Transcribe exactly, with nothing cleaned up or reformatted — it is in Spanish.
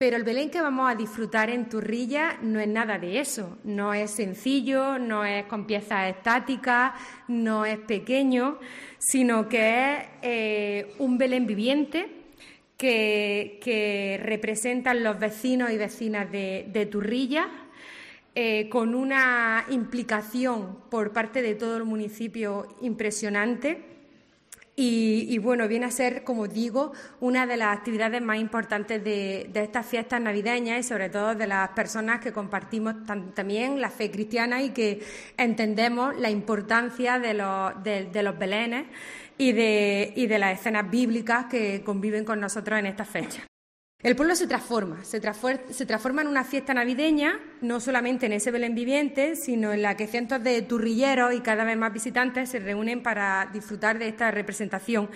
Pero el Belén que vamos a disfrutar en Turrilla no es nada de eso. No es sencillo, no es con piezas estáticas, no es pequeño, sino que es eh, un Belén viviente que, que representan los vecinos y vecinas de, de Turrilla, eh, con una implicación por parte de todo el municipio impresionante. Y, y, bueno, viene a ser, como digo, una de las actividades más importantes de, de estas fiestas navideñas y sobre todo de las personas que compartimos tan, también la fe cristiana y que entendemos la importancia de los, de, de los belenes y de, y de las escenas bíblicas que conviven con nosotros en estas fechas. El pueblo se transforma, se transforma, se transforma en una fiesta navideña, no solamente en ese Belén viviente, sino en la que cientos de turrilleros y cada vez más visitantes se reúnen para disfrutar de esta representación